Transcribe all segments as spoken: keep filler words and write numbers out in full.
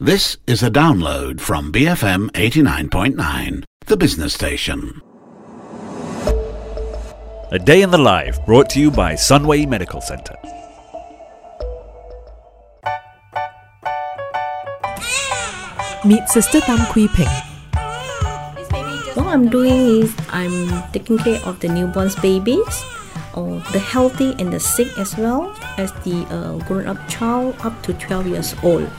This is a download from B F M eighty-nine point nine, the business station. A Day in the Life brought to you by Sunway Medical Centre. Meet Sister Tham Kui Ping. What I'm doing is I'm taking care of the newborn babies, or the healthy and the sick, as well as the uh, grown-up child up to twelve years old.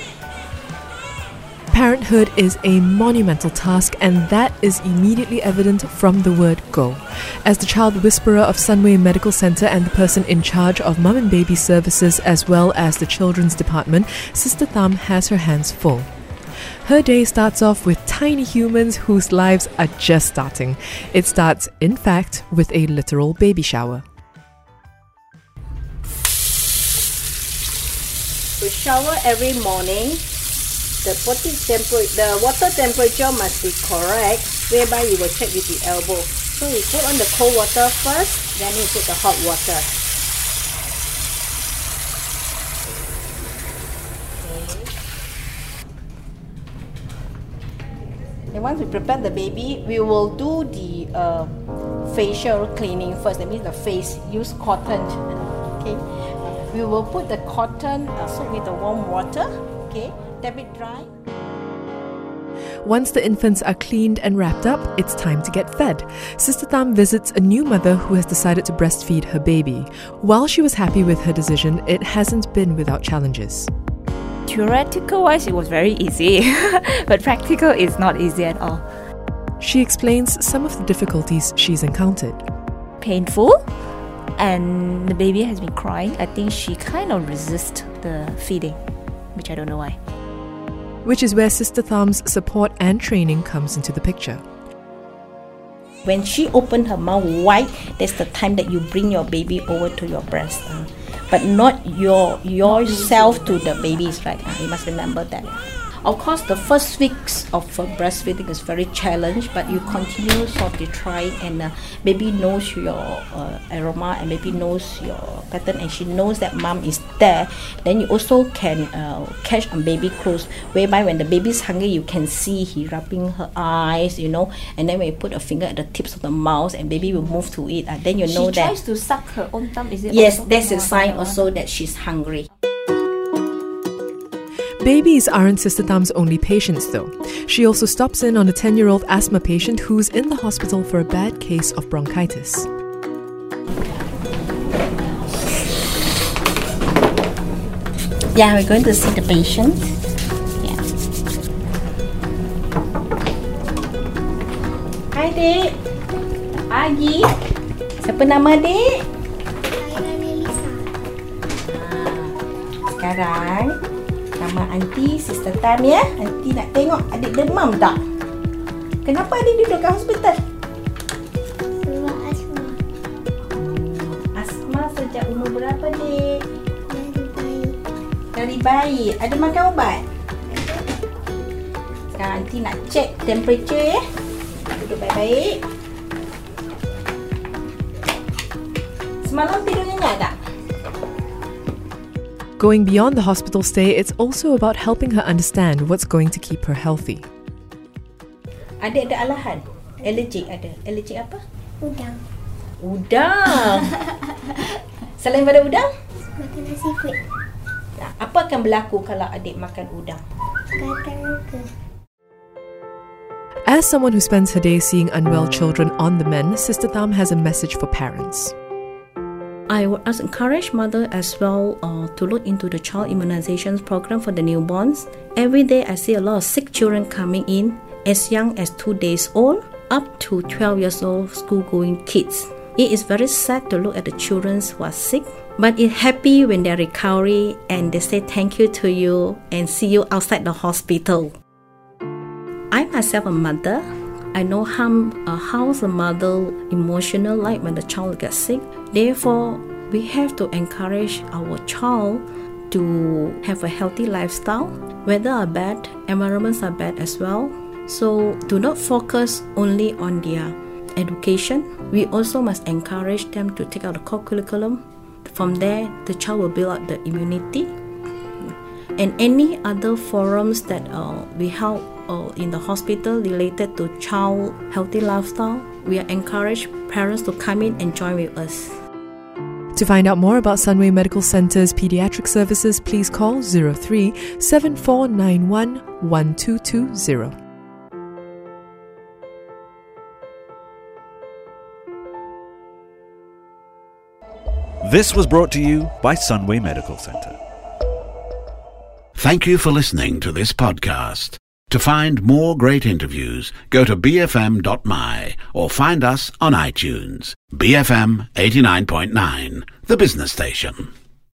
Parenthood is a monumental task, and that is immediately evident from the word go. As the child whisperer of Sunway Medical Centre and the person in charge of mum and baby services as well as the children's department, Sister Tham has her hands full. Her day starts off with tiny humans whose lives are just starting. It starts, in fact, with a literal baby shower. We shower every morning. The body temper- the water temperature must be correct, whereby you will check with the elbow. So you put on the cold water first, then you put the hot water. Okay. And once we prepare the baby, we will do the uh, facial cleaning first. That means the face. Use cotton. Okay. We will put the cotton uh, soaked with the warm water. Okay. Dab it dry. Once the infants are cleaned and wrapped up, it's time to get fed. Sister Tham visits a new mother who has decided to breastfeed her baby. While she was happy with her decision, it hasn't been without challenges. Theoretical-wise, it was very easy, but practical is not easy at all. She explains some of the difficulties she's encountered. Painful, and the baby has been crying. I think she kind of resists the feeding, which I don't know why. Which is where Sister Tham's support and training comes into the picture. When she opened her mouth wide, that's the time that you bring your baby over to your breast. Uh, but not your yourself to the babies, right? Uh, you must remember that. Of course, the first weeks of uh, breastfeeding is very challenging, but you continue sort of trying, and uh, baby knows your uh, aroma and baby knows your pattern, and she knows that mom is there. Then you also can uh, catch on baby clothes, whereby when the baby is hungry, you can see he rubbing her eyes, you know, and then when you put a finger at the tips of the mouth and baby will move to it, uh, then you know she that. She tries to suck her own thumb, is it? Yes, that's a sign also that she's hungry. Babies aren't Sister Tham's only patients though. She also stops in on a ten-year-old asthma patient who's in the hospital for a bad case of bronchitis. Yeah, we're going to see the patient. Yeah. Hai Dek. Pagi. Siapa nama Dek? Saya Melissa. Sekarang nama Aunty Sister Tham ya. Aunty nak tengok adik demam tak? Kenapa adik duduk kat hospital? Sebab asma. Asma sejak umur berapa Dek? Dari bayi. Dari bayi. Ada makan ubat? Sekarang Aunty nak check temperature ya. Duduk baik-baik. Semalam tidur nyenyak tak? Going beyond the hospital stay, it's also about helping her understand what's going to keep her healthy. Adik ada alahan? Allergic ada? Allergic apa? Udang. Udang! Selain pada udang? Makan nasi seafood. Nah, apa akan berlaku kalau adik makan udang? Gatal muka. As someone who spends her day seeing unwell children on the mend, Sister Tham has a message for parents. I would encourage mothers as well uh, to look into the child immunization program for the newborns. Every day I see a lot of sick children coming in, as young as two days old, up to twelve years old school-going kids. It is very sad to look at the children who are sick, but it's happy when they're recovering and they say thank you to you and see you outside the hospital. I myself a mother. I know how, uh, how the mother emotional like when the child gets sick. Therefore, we have to encourage our child to have a healthy lifestyle. Weather are bad, environments are bad as well. So do not focus only on their education. We also must encourage them to take out the core curriculum. From there, the child will build up the immunity. and any other forums that uh, we held uh, in the hospital related to child healthy lifestyle, we encourage parents to come in and join with us. To find out more about Sunway Medical Centre's pediatric services, please call zero three seven four nine one one two two zero. This was brought to you by Sunway Medical Centre. Thank you for listening to this podcast. To find more great interviews, go to b f m dot m y or find us on iTunes. B F M eighty-nine point nine, the business station.